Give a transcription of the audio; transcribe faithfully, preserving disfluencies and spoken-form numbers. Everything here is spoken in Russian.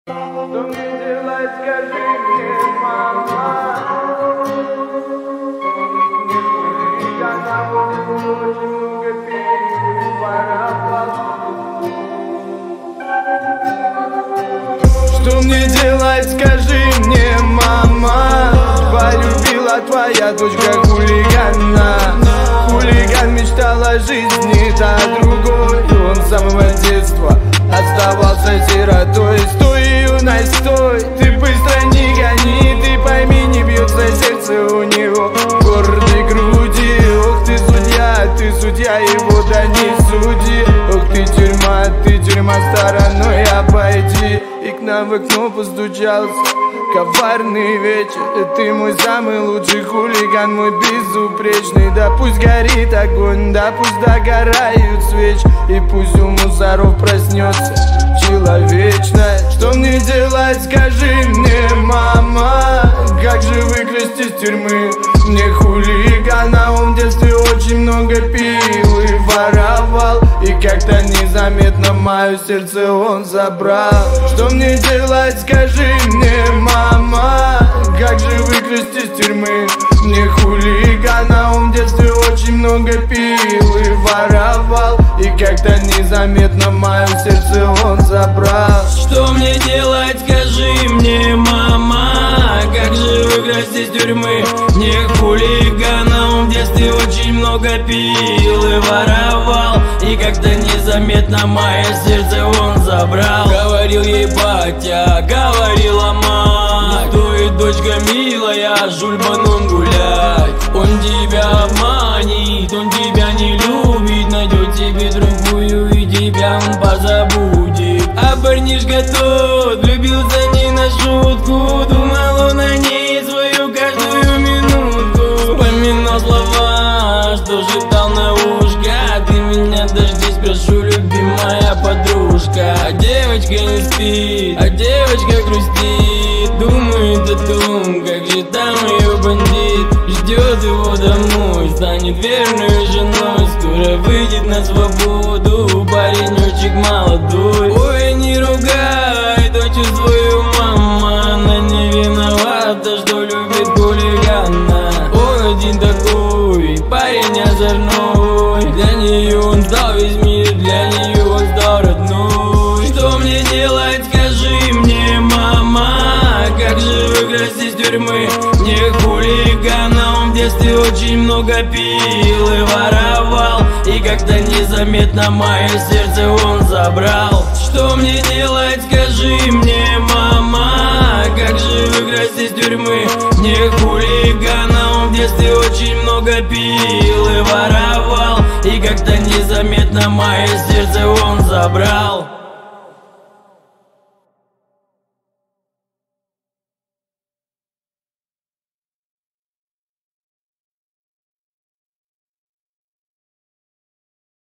Что мне делать, скажи мне, мама? Я на улице очень много пил, воровал. Что мне делать, скажи мне, мама? Полюбила твоя дочка хулигана. Хулиган мечтал о жизни, та другой. Он с самого детства оставался сиротой. Стой, юность, стой, ты быстро не гони. Ты пойми, не бьется сердце у него в гордой груди. Ох ты судья, ты судья, его да не суди. Ох ты тюрьма, ты тюрьма стороной обойди. И к нам в окно постучался коварный вечер. Ты мой самый лучший хулиган, мой безупречный. Да пусть горит огонь, да пусть догорают свечи. И пусть у мусоров проснется человечность. Что мне делать, скажи мне, мама? Как же выкрасть из тюрьмы мне хулигана? Он в детстве очень много пил и воровал. И как-то незаметно мое сердце он забрал. Что мне делать, скажи мне, мама? Как же выкрасть из тюрьмы мне хулигана? Он в детстве очень много пил и воровал. И как-то незаметно мое сердце он забрал. Что мне делать, скажи мне, мама? Как же выкрасть из тюрьмы мне хулигана? Он в детстве очень много пил и воровал. И как-то незаметно мое сердце он забрал. Говорил ей батя, говорила мать: не стоит, дочка милая, с жульбаном гулять. Он тебя обманет, он тебя не любит. Найдет тебе другую и тебя он позабудет. А парнишка тот влюбился не на шутку. Думал он о ней свою каждую минутку. Вспоминал слова, что шептал на ушко: ты меня дождись, прошу, любимая подружка. А девочка не спит, а девочка грустит. Думает о том, как же там ее бандит. Ждет его домой, станет верной женой. Скоро выйдет на свободу паренечек молодой. Ой, не ругай дочь свою, мама. Она не виновата, что любит хулигана. Он один такой, парень озорной. Для нее он сдал весь мир, для нее он стал родной. Что мне делать, скажи мне, мама? Как же выкрасть из тюрьмы мне хулигана? Он в детстве очень много пил и воровал. И как-то незаметно мое сердце он забрал. Что мне делать, скажи мне, мама? Как же выкрасть из тюрьмы мне хулигана? Он в детстве очень много пил и воровал. И как-то незаметно мое сердце он забрал.